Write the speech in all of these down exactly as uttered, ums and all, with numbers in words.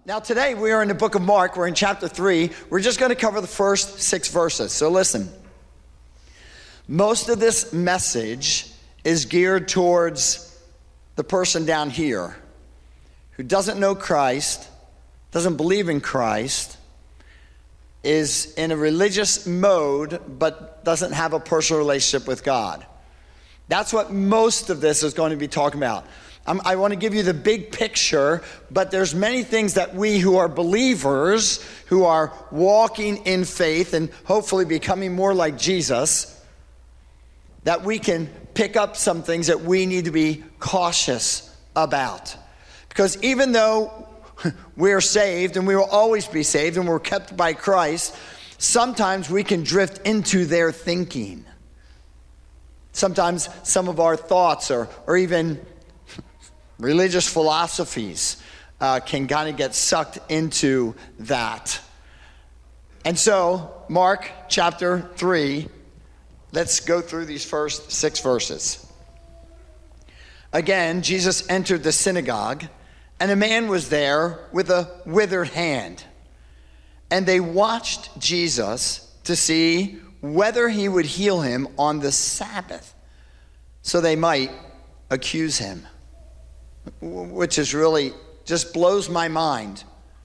Now today we are in the book of Mark. We're in chapter three. We're just going to cover the first six verses. So listen. Most of this message is geared towards the person down here who doesn't know Christ, doesn't believe in Christ, is in a religious mode, but doesn't have a personal relationship with God. That's what most of this is going to be talking about. I'm, I want to give you the big picture, but there's many things that we who are believers, who are walking in faith and hopefully becoming more like Jesus, that we can pick up some things that we need to be cautious about. Because even though we're saved and we will always be saved and we're kept by Christ, sometimes we can drift into their thinking. Sometimes some of our thoughts or, or even religious philosophies uh, can kind of get sucked into that. And so, Mark chapter three, let's go through these first six verses. Again, Jesus entered the synagogue, and a man was there with a withered hand. And they watched Jesus to see whether he would heal him on the Sabbath, so they might accuse him. Which is really, just blows my mind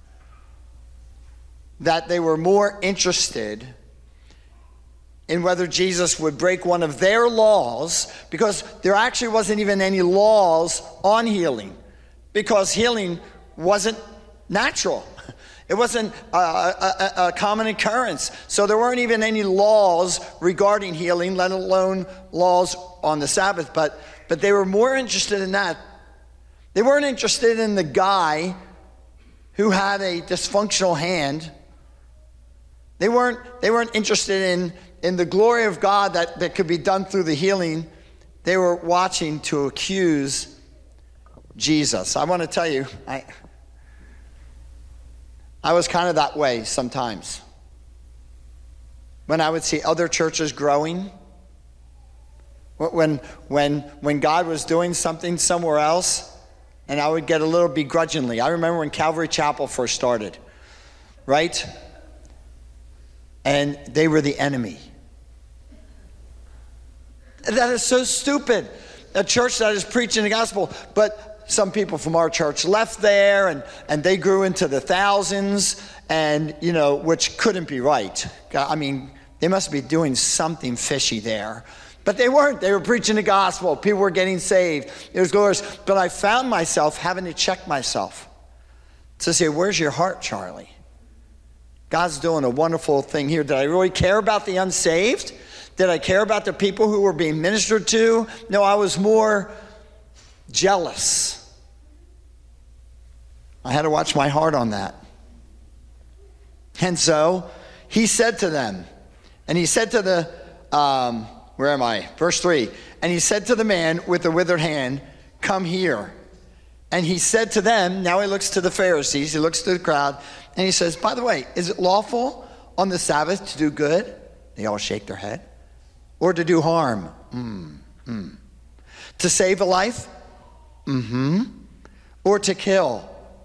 that they were more interested in whether Jesus would break one of their laws, because there actually wasn't even any laws on healing, because healing wasn't natural. It wasn't a, a, a common occurrence. So there weren't even any laws regarding healing, let alone laws on the Sabbath. But, but they were more interested in that. They weren't interested in the guy who had a dysfunctional hand. They weren't, they weren't interested in, in the glory of God that, that could be done through the healing. They were watching to accuse Jesus. I want to tell you, I, I was kind of that way sometimes. When I would see other churches growing, when, when, when God was doing something somewhere else, and I would get a little begrudgingly. I remember when Calvary Chapel first started, right? And they were the enemy. That is so stupid. A church that is preaching the gospel. But some people from our church left there, and, and they grew into the thousands, and, you know, which couldn't be right. I mean, they must be doing something fishy there. But they weren't. They were preaching the gospel. People were getting saved. It was glorious. But I found myself having to check myself to say, where's your heart, Charlie? God's doing a wonderful thing here. Did I really care about the unsaved? Did I care about the people who were being ministered to? No, I was more jealous. I had to watch my heart on that. And so he said to them, and he said to the... Um, Where am I? Verse three. And he said to the man with the withered hand, come here. And he said to them, now he looks to the Pharisees, he looks to the crowd, and he says, by the way, is it lawful on the Sabbath to do good? They all shake their head. Or to do harm? Mm, mm. To save a life? Mm-hmm. Or to kill?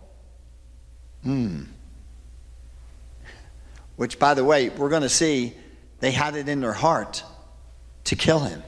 Mm. Which, by the way, we're going to see they had it in their heart to kill him.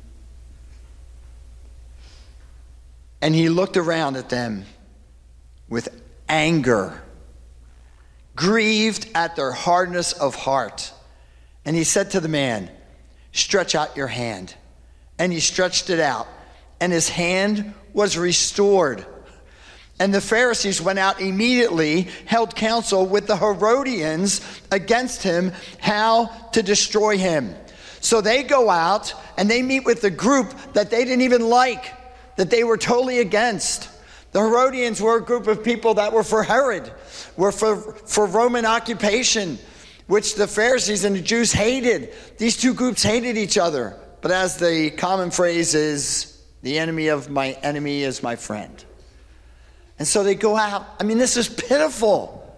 And he looked around at them with anger, grieved at their hardness of heart. And he said to the man, stretch out your hand. And he stretched it out, and his hand was restored. And the Pharisees went out immediately, held counsel with the Herodians against him, how to destroy him. So they go out and they meet with the group that they didn't even like, that they were totally against. The Herodians were a group of people that were for Herod, were for, for Roman occupation, which the Pharisees and the Jews hated. These two groups hated each other. But as the common phrase is, the enemy of my enemy is my friend. And so they go out. I mean, this is pitiful.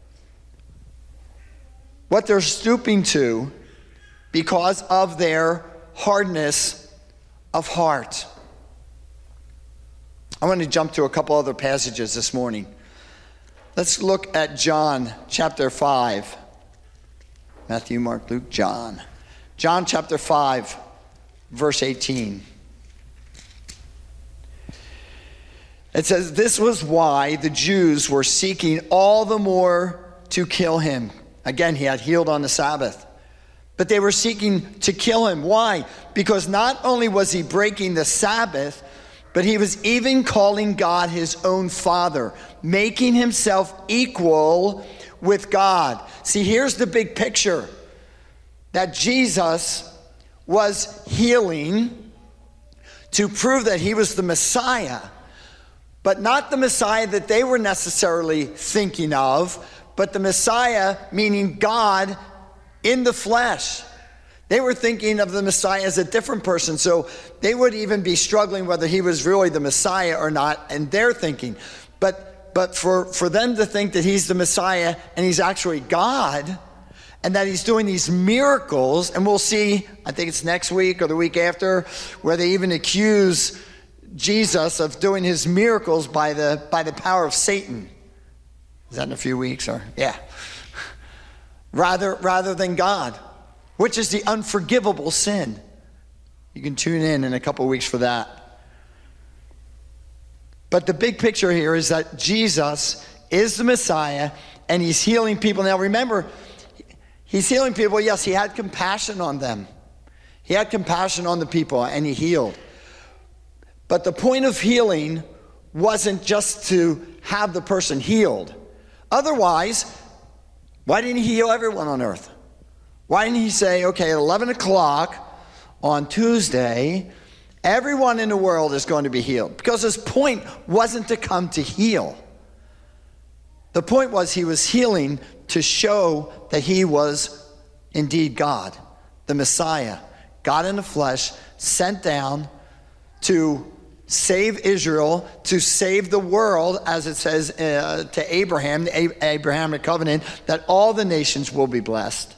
What they're stooping to because of their hardness of heart. I want to jump to a couple other passages this morning. Let's look at John chapter five. Matthew, Mark, Luke, John. John chapter five, verse eighteen. It says, this was why the Jews were seeking all the more to kill him. Again, he had healed on the Sabbath. But they were seeking to kill him. Why? Because not only was he breaking the Sabbath, but he was even calling God his own Father, making himself equal with God. See, here's the big picture. That Jesus was healing to prove that he was the Messiah, but not the Messiah that they were necessarily thinking of, but the Messiah, meaning God in the flesh. They were thinking of the Messiah as a different person, so they would even be struggling whether he was really the Messiah or not, and they're thinking. But but for, for them to think that he's the Messiah and he's actually God, and that he's doing these miracles, and we'll see, I think it's next week or the week after, where they even accuse Jesus of doing his miracles by the by the power of Satan. Is that in a few weeks? Or yeah. Rather, rather than God, which is the unforgivable sin. You can tune in in a couple of weeks for that. But the big picture here is that Jesus is the Messiah, and he's healing people. Now remember, he's healing people. Yes, he had compassion on them. He had compassion on the people, and he healed. But the point of healing wasn't just to have the person healed. Otherwise, why didn't he heal everyone on earth? Why didn't he say, okay, at eleven o'clock on Tuesday, everyone in the world is going to be healed? Because his point wasn't to come to heal. The point was he was healing to show that he was indeed God, the Messiah, God in the flesh, sent down to save Israel, to save the world, as it says uh, to Abraham, the Abrahamic covenant, that all the nations will be blessed.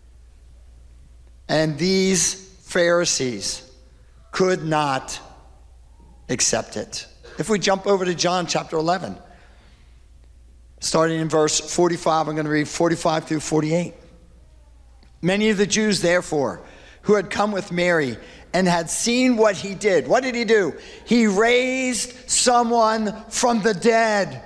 And these Pharisees could not accept it. If we jump over to John chapter eleven, starting in verse forty-five, I'm going to read forty-five through forty-eight. Many of the Jews, therefore, who had come with Mary and had seen what he did. What did he do? He raised someone from the dead.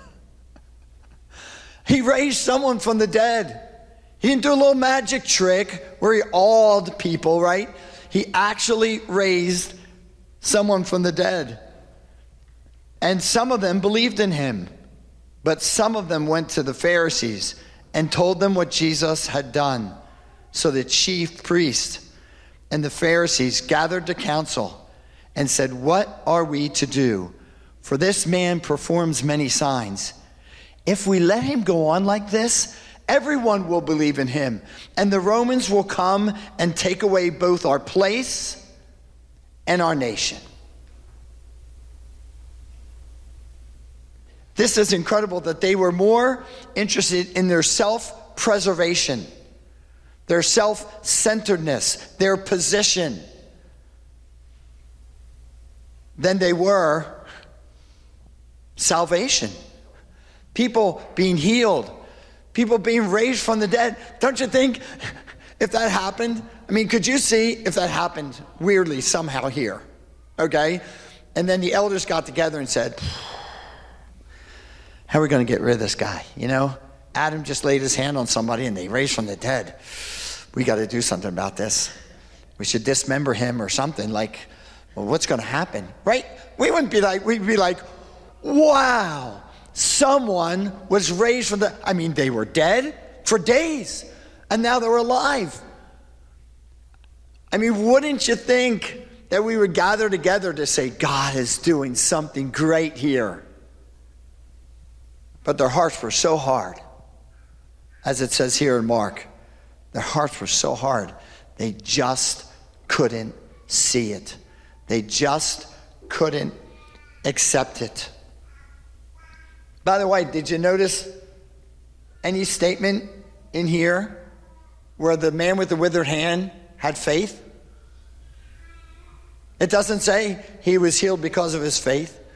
He raised someone from the dead. He didn't do a little magic trick where he awed people, right? He actually raised someone from the dead. And some of them believed in him. But some of them went to the Pharisees and told them what Jesus had done. So the chief priest and the Pharisees gathered the council and said, what are we to do? For this man performs many signs. If we let him go on like this, everyone will believe in him, and the Romans will come and take away both our place and our nation. This is incredible that they were more interested in their self-preservation, their self-centeredness, their position, than they were salvation. People being healed, people being raised from the dead. Don't you think if that happened? I mean, could you see if that happened weirdly somehow here? Okay? And then the elders got together and said, how are we going to get rid of this guy? You know, Adam just laid his hand on somebody and they raised from the dead. We got to do something about this. We should dismember him or something. Like, well, what's going to happen? Right? We wouldn't be like, we'd be like, wow, someone was raised from the, I mean, they were dead for days and now they're alive. I mean, wouldn't you think that we would gather together to say, God is doing something great here? But their hearts were so hard, as it says here in Mark. Their hearts were so hard, they just couldn't see it. They just couldn't accept it. By the way, did you notice any statement in here where the man with the withered hand had faith? It doesn't say he was healed because of his faith.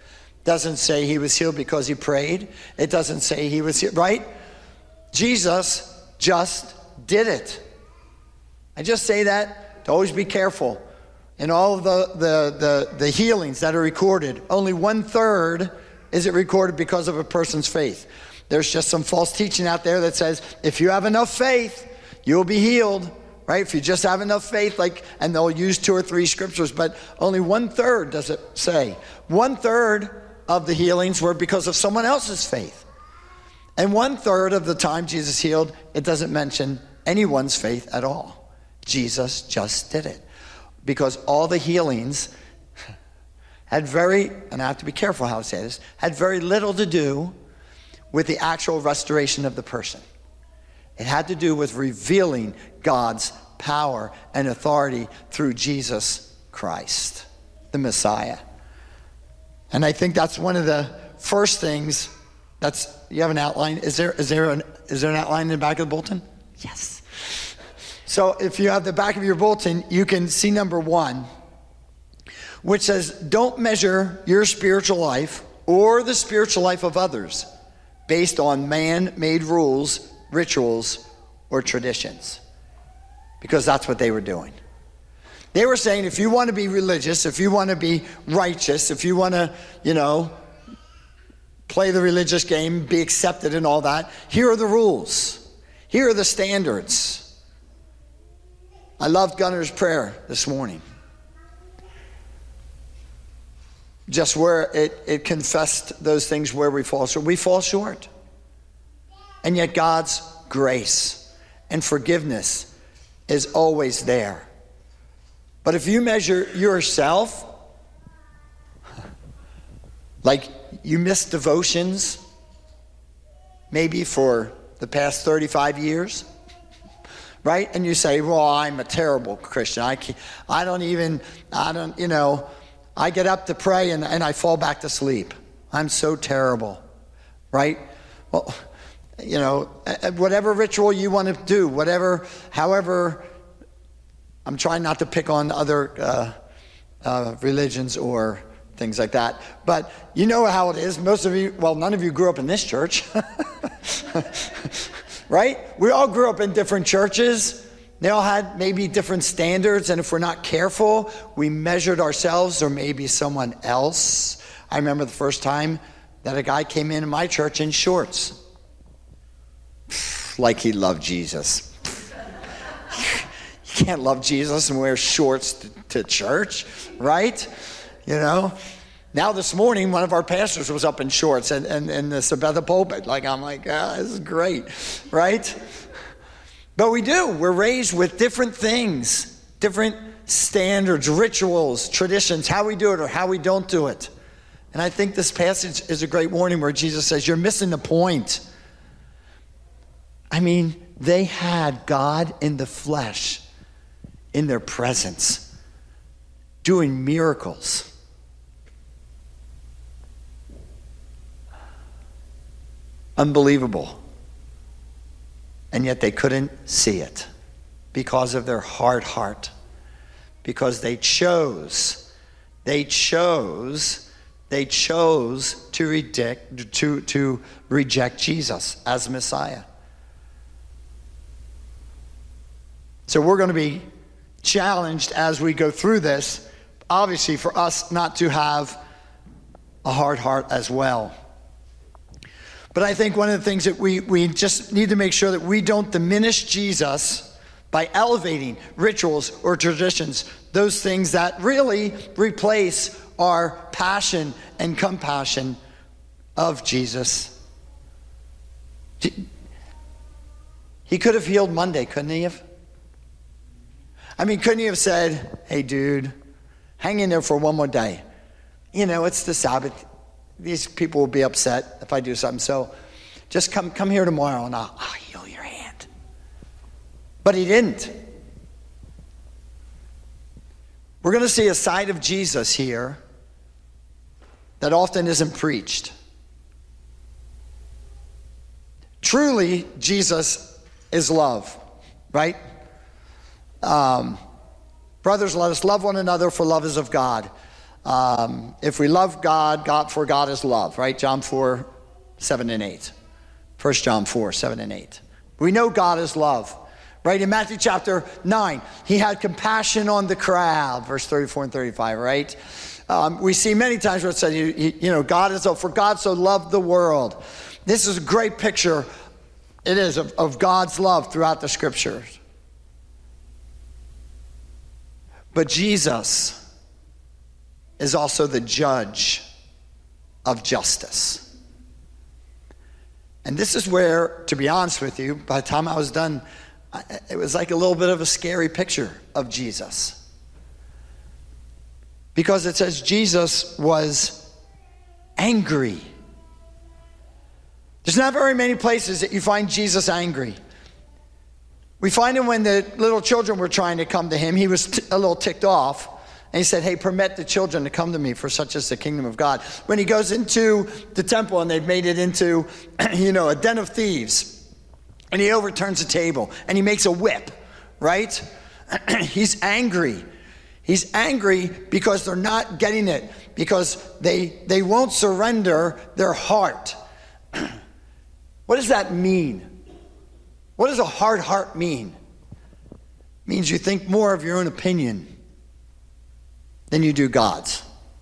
Doesn't say he was healed because he prayed. It doesn't say he was healed, right? Jesus just did it. I just say that to always be careful. In all of the, the, the, the healings that are recorded, only one third is it recorded because of a person's faith. There's just some false teaching out there that says, if you have enough faith, you'll be healed, right? If you just have enough faith, like, and they'll use two or three scriptures, but only one third does it say. One third of the healings were because of someone else's faith. And one third of the time Jesus healed, it doesn't mention anyone's faith at all. Jesus just did it. Because all the healings had very, and I have to be careful how I say this, had very little to do with the actual restoration of the person. It had to do with revealing God's power and authority through Jesus Christ, the Messiah. And I think that's one of the first things. That's, you have an outline. Is there is there an is there an outline in the back of the bulletin? Yes. So if you have the back of your bulletin, you can see number one, which says, don't measure your spiritual life or the spiritual life of others based on man-made rules, rituals, or traditions. Because that's what they were doing. They were saying, if you want to be religious, if you want to be righteous, if you want to, you know, play the religious game, be accepted and all that, here are the rules. Here are the standards. I loved Gunner's prayer this morning. Just where it, it confessed those things where we fall short. We fall short. And yet God's grace and forgiveness is always there. But if you measure yourself, like you miss devotions, maybe for the past thirty-five years, right? And you say, well, I'm a terrible Christian. I can't, I don't even, I don't, you know, I get up to pray and, and I fall back to sleep. I'm so terrible, right? Well, you know, whatever ritual you want to do, whatever, however, I'm trying not to pick on other uh, uh, religions or things like that. But you know how it is. Most of you, well, none of you grew up in this church. Right? We all grew up in different churches. They all had maybe different standards. And if we're not careful, we measured ourselves or maybe someone else. I remember the first time that a guy came in my church in shorts. Like he loved Jesus. You can't love Jesus and wear shorts to, to church, right? You know? Now this morning, one of our pastors was up in shorts and in, in, in the Sabetha pulpit. Like, I'm like, ah, this is great, right? But we do. We're raised with different things, different standards, rituals, traditions, how we do it or how we don't do it. And I think this passage is a great warning where Jesus says, you're missing the point. I mean, they had God in the flesh, in their presence, doing miracles. Unbelievable. And yet they couldn't see it because of their hard heart. Because they chose, they chose, they chose to reject, to, to reject Jesus as Messiah. So we're going to be challenged as we go through this, obviously for us not to have a hard heart as well. But I think one of the things that we, we just need to make sure that we don't diminish Jesus by elevating rituals or traditions, those things that really replace our passion and compassion of Jesus. He could have healed Monday, couldn't he have? I mean, couldn't he have said, hey, dude, hang in there for one more day. You know, it's the Sabbath. These people will be upset if I do something. So just come come here tomorrow and I'll, I'll heal your hand. But he didn't. We're going to see a side of Jesus here that often isn't preached. Truly, Jesus is love, right? Um, Brothers, let us love one another, for love is of God. Um, if we love God, God, for God is love, right? John four, seven and eight. First John four, seven and eight. We know God is love, right? In Matthew chapter nine, he had compassion on the crowd, verse thirty-four and thirty-five, right? Um, we see many times where it says, you, you know, God is, for God so loved the world. This is a great picture, it is, of, of God's love throughout the scriptures. But Jesus is also the judge of justice. And this is where, to be honest with you, by the time I was done, it was like a little bit of a scary picture of Jesus. Because it says Jesus was angry. There's not very many places that you find Jesus angry. We find him when the little children were trying to come to him. He was t- a little ticked off. And he said, hey, permit the children to come to me, for such is the kingdom of God. When he goes into the temple and they've made it into, you know, a den of thieves, and he overturns a table and he makes a whip, right? He's angry. He's angry because they're not getting it, because they, they won't surrender their heart. What does that mean? What does a hard heart mean? It means you think more of your own opinion than you do God's.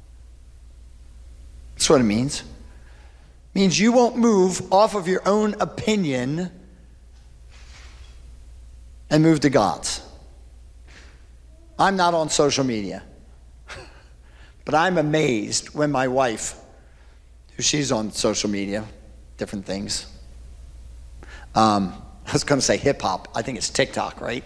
That's what it means. It means you won't move off of your own opinion and move to God's. I'm not on social media, but I'm amazed when my wife, who she's on social media, different things. Um, I was going to say hip hop. I think it's TikTok, right?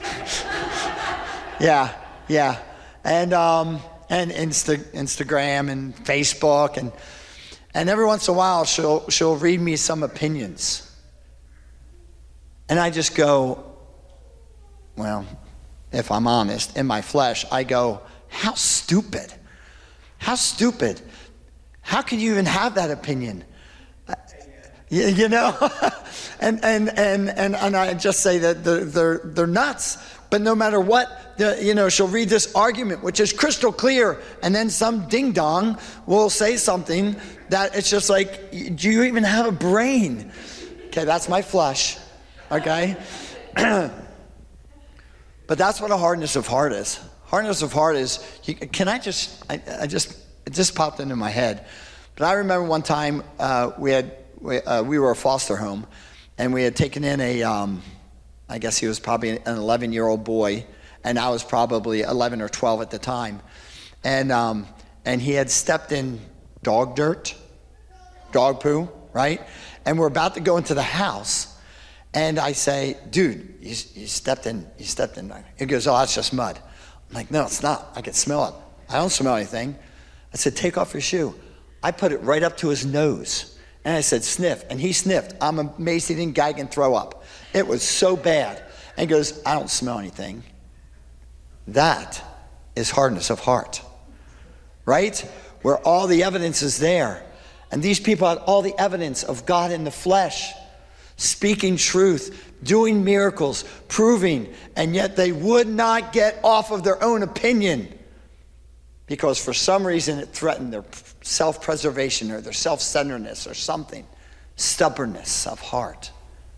yeah, yeah. And um, and Insta, Instagram and Facebook, and and every once in a while she'll she'll read me some opinions, and I just go, well, if I'm honest, in my flesh, I go, how stupid, how stupid, how can you even have that opinion? You, you know, and and and and and I just say that they're they're, they're nuts. But no matter what, the, you know, she'll read this argument, which is crystal clear, and then some ding dong will say something that it's just like, do you even have a brain? Okay, that's my flesh. Okay, but that's what a hardness of heart is. Hardness of heart is. You, can I just? I, I just it just popped into my head. But I remember one time uh, we had we, uh, we were a foster home, and we had taken in a. Um, I guess he was probably an eleven-year-old boy, and I was probably eleven or twelve at the time. And um, and he had stepped in dog dirt, dog poo, right? And we're about to go into the house, and I say, dude, you, you stepped in, you stepped in. He goes, oh, that's just mud. I'm like, no, it's not. I can smell it. I don't smell anything. I said, take off your shoe. I put it right up to his nose. And I said, sniff. And he sniffed. I'm amazed he didn't gag and throw up. It was so bad. And he goes, I don't smell anything. That is hardness of heart. Right? Where all the evidence is there. And these people had all the evidence of God in the flesh. Speaking truth. Doing miracles. Proving. And yet they would not get off of their own opinion. Because for some reason it threatened their self-preservation or their self-centeredness or something. Stubbornness of heart.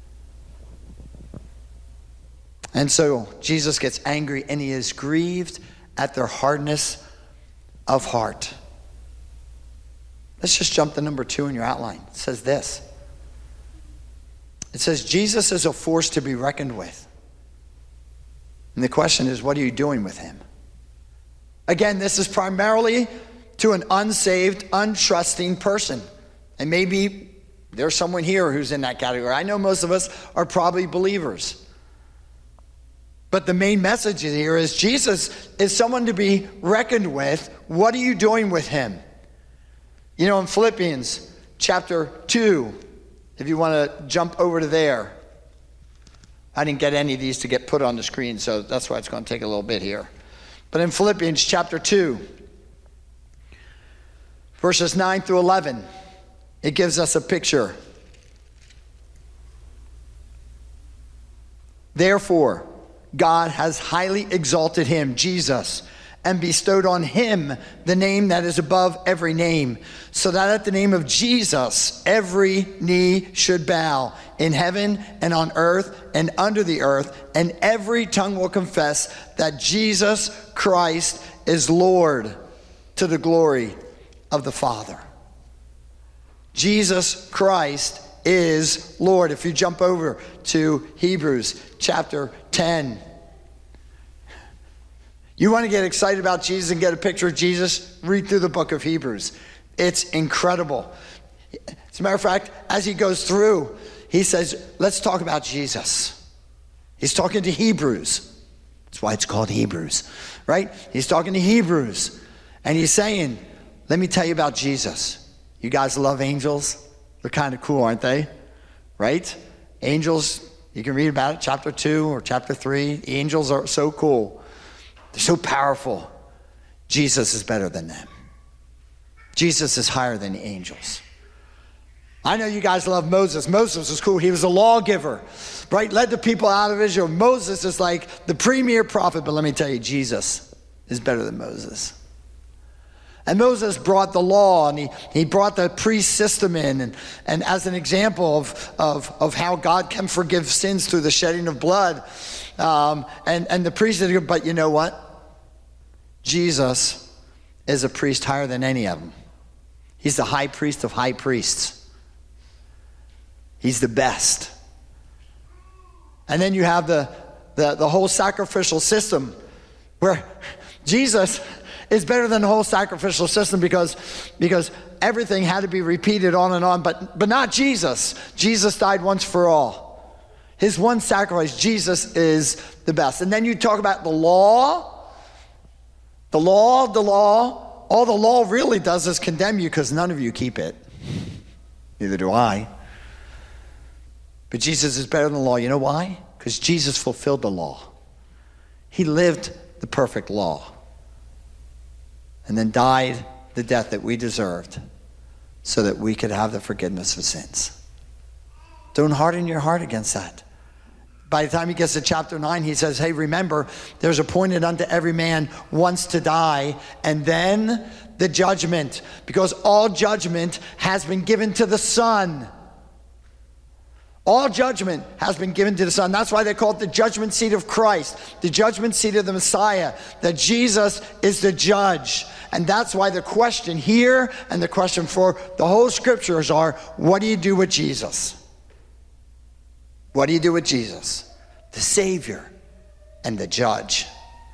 And so Jesus gets angry and he is grieved at their hardness of heart. Let's just jump to number two in your outline. It says this. It says Jesus is a force to be reckoned with. And the question is, what are you doing with him? Again, this is primarily to an unsaved, untrusting person. And maybe there's someone here who's in that category. I know most of us are probably believers. But the main message here is Jesus is someone to be reckoned with. What are you doing with him? You know, in Philippians chapter two, if you want to jump over to there. I didn't get any of these to get put on the screen, so that's why it's going to take a little bit here. But in Philippians chapter two, verses nine through eleven, it gives us a picture. Therefore, God has highly exalted him, Jesus, and bestowed on him the name that is above every name, so that at the name of Jesus every knee should bow in heaven and on earth and under the earth, and every tongue will confess that Jesus Christ is Lord, to the glory of the Father. Jesus Christ is Lord. If you jump over to Hebrews chapter ten, you want to get excited about Jesus and get a picture of Jesus, read through the book of Hebrews. It's incredible. As a matter of fact, as he goes through, he says, let's talk about Jesus. He's talking to Hebrews. That's why it's called Hebrews, right? He's talking to Hebrews. And he's saying, let me tell you about Jesus. You guys love angels? They're kind of cool, aren't they? Right? Angels, you can read about it, chapter two or chapter three. Angels are so cool. They're so powerful. Jesus is better than them. Jesus is higher than the angels. I know you guys love Moses. Moses was cool. He was a lawgiver, right? Led the people out of Israel. Moses is like the premier prophet, but let me tell you, Jesus is better than Moses. And Moses brought the law, and he, he brought the priest system in, and, and as an example of, of, of how God can forgive sins through the shedding of blood. Um, and, and the priest, but you know what? Jesus is a priest higher than any of them. He's the high priest of high priests. He's the best. And then you have the, the, the whole sacrificial system where Jesus is better than the whole sacrificial system because, because everything had to be repeated on and on, but, but not Jesus. Jesus died once for all. His one sacrifice, Jesus is the best. And then you talk about the law. The law, the law, all the law really does is condemn you because none of you keep it. Neither do I. But Jesus is better than the law. You know why? Because Jesus fulfilled the law. He lived the perfect law. And then died the death that we deserved so that we could have the forgiveness of sins. Don't harden your heart against that. By the time he gets to chapter nine, he says, hey, remember, there's appointed unto every man once to die, and then the judgment, because all judgment has been given to the Son. All judgment has been given to the Son. That's why they call it the judgment seat of Christ, the judgment seat of the Messiah, that Jesus is the judge. And that's why the question here and the question for the whole scriptures are, what do you do with Jesus? What do you do with Jesus? The Savior and the Judge.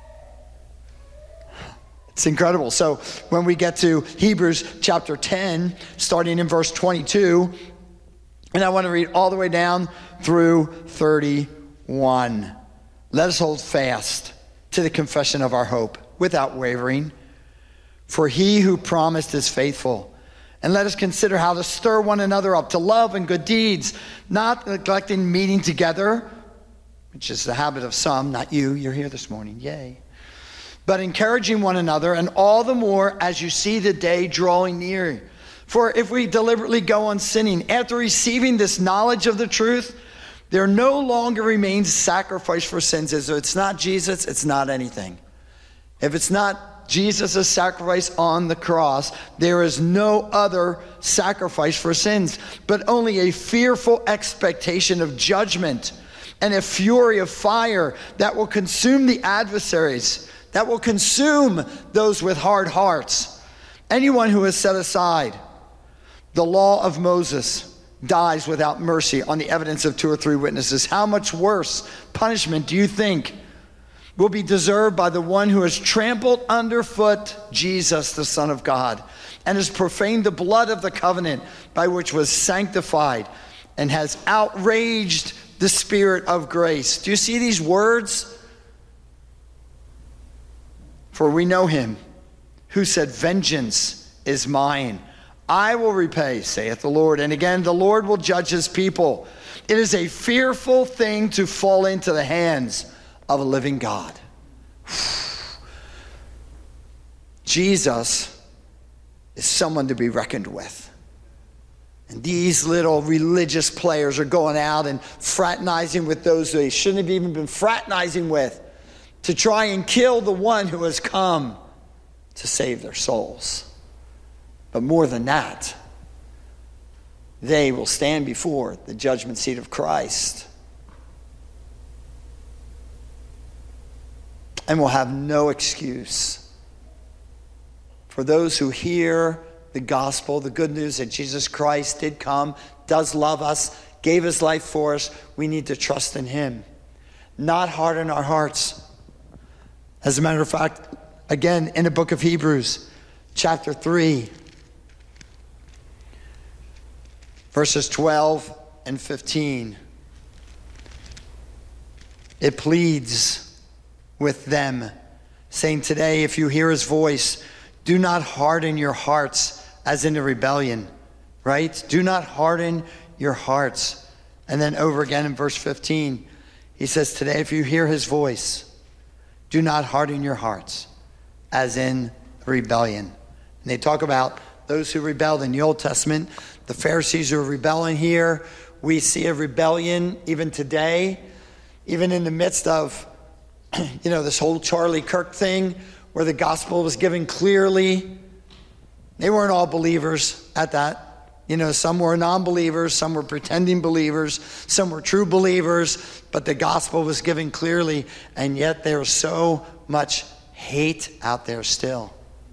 It's incredible. So when we get to Hebrews chapter ten, starting in verse twenty-two, and I want to read all the way down through thirty-one. Let us hold fast to the confession of our hope without wavering, for he who promised is faithful. And let us consider how to stir one another up to love and good deeds, not neglecting meeting together, which is the habit of some, not you, you're here this morning, yay. But encouraging one another, and all the more as you see the day drawing near. For if we deliberately go on sinning, after receiving this knowledge of the truth, there no longer remains sacrifice for sins. If it's not Jesus, it's not anything. If it's not Jesus' sacrifice on the cross, there is no other sacrifice for sins, but only a fearful expectation of judgment and a fury of fire that will consume the adversaries, that will consume those with hard hearts. Anyone who has set aside the law of Moses dies without mercy on the evidence of two or three witnesses. How much worse punishment do you think will be deserved by the one who has trampled underfoot Jesus, the Son of God, and has profaned the blood of the covenant by which was sanctified, and has outraged the Spirit of grace? Do you see these words? For we know him who said, vengeance is mine. I will repay, saith the Lord. And again, the Lord will judge his people. It is a fearful thing to fall into the hands of a living God. Jesus is someone to be reckoned with. And these little religious players are going out and fraternizing with those they shouldn't have even been fraternizing with, to try and kill the one who has come to save their souls. But more than that, they will stand before the judgment seat of Christ and will have no excuse. For those who hear the gospel, the good news that Jesus Christ did come, does love us, gave his life for us, we need to trust in him, not harden our hearts. As a matter of fact, again, in the book of Hebrews, chapter three, verses twelve and fifteen, it pleads with them, saying, today, if you hear his voice, do not harden your hearts as in the rebellion, right? Do not harden your hearts. And then over again in verse fifteen, he says, today, if you hear his voice, do not harden your hearts as in rebellion. And they talk about those who rebelled in the Old Testament. The Pharisees who are rebelling here. We see a rebellion even today, even in the midst of, you know, this whole Charlie Kirk thing where the gospel was given clearly. They weren't all believers at that. You know, some were non-believers, some were pretending believers, some were true believers, but the gospel was given clearly, and yet there's so much hate out there still.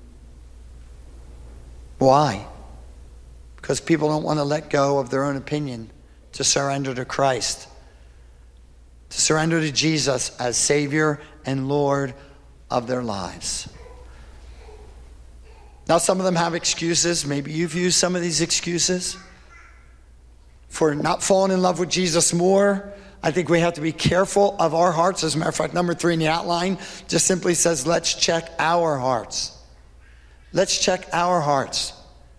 Why? Because people don't want to let go of their own opinion to surrender to Christ, to surrender to Jesus as Savior and Lord of their lives. Now, some of them have excuses. Maybe you've used some of these excuses for not falling in love with Jesus more. I think we have to be careful of our hearts. As a matter of fact, number three in the outline just simply says, let's check our hearts. Let's check our hearts.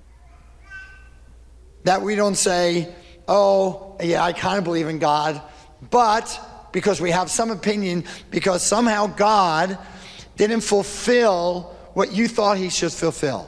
That we don't say, oh, yeah, I kind of believe in God, but because we have some opinion, because somehow God didn't fulfill what you thought he should fulfill.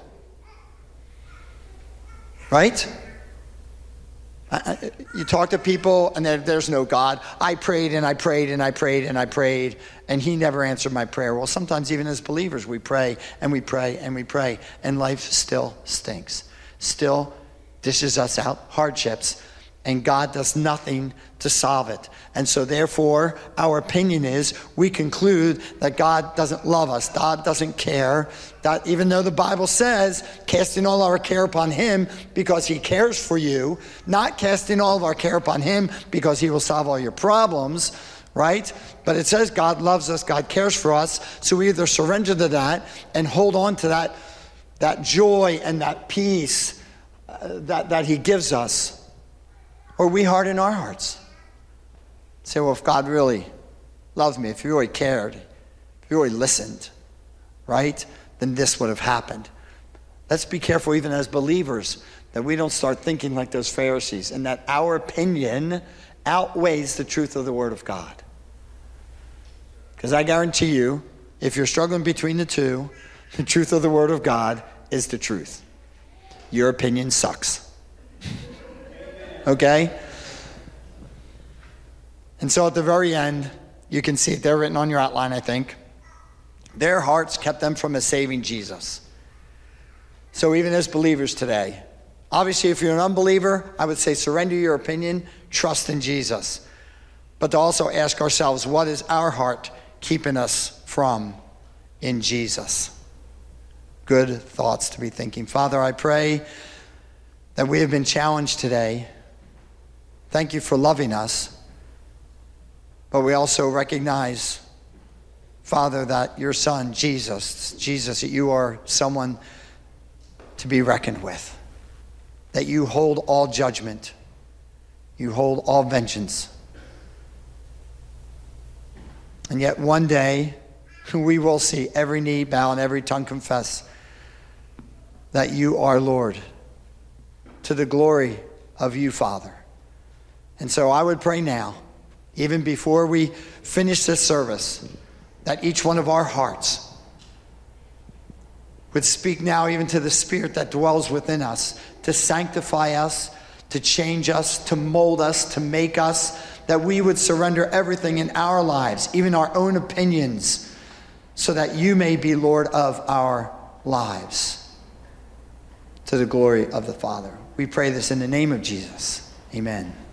Right? I, I, you talk to people and there, there's no God. I prayed and I prayed and I prayed and I prayed and he never answered my prayer. Well, sometimes even as believers we pray and we pray and we pray and life still stinks. Still dishes us out hardships and God does nothing to solve it. And so therefore, our opinion is we conclude that God doesn't love us. God doesn't care. That even though the Bible says, casting all our care upon him because he cares for you, not casting all of our care upon him because he will solve all your problems, right? But it says God loves us, God cares for us. So we either surrender to that and hold on to that, that joy and that peace uh, that, that he gives us, or we harden our hearts. Say, well, if God really loves me, if he really cared, if he really listened, right, then this would have happened. Let's be careful even as believers that we don't start thinking like those Pharisees and that our opinion outweighs the truth of the Word of God. Because I guarantee you, if you're struggling between the two, the truth of the Word of God is the truth. Your opinion sucks. Okay? And so at the very end, you can see it there written on your outline, I think. Their hearts kept them from a saving Jesus. So even as believers today, obviously if you're an unbeliever, I would say surrender your opinion, trust in Jesus. But to also ask ourselves, what is our heart keeping us from in Jesus? Good thoughts to be thinking. Father, I pray that we have been challenged today. Thank you for loving us. But we also recognize, Father, that your Son, Jesus, Jesus, that you are someone to be reckoned with. That you hold all judgment. You hold all vengeance. And yet one day, we will see every knee bow and every tongue confess that you are Lord, to the glory of you, Father. And so I would pray now, even before we finish this service, that each one of our hearts would speak now even to the Spirit that dwells within us, to sanctify us, to change us, to mold us, to make us, that we would surrender everything in our lives, even our own opinions, so that you may be Lord of our lives to the glory of the Father. We pray this in the name of Jesus. Amen.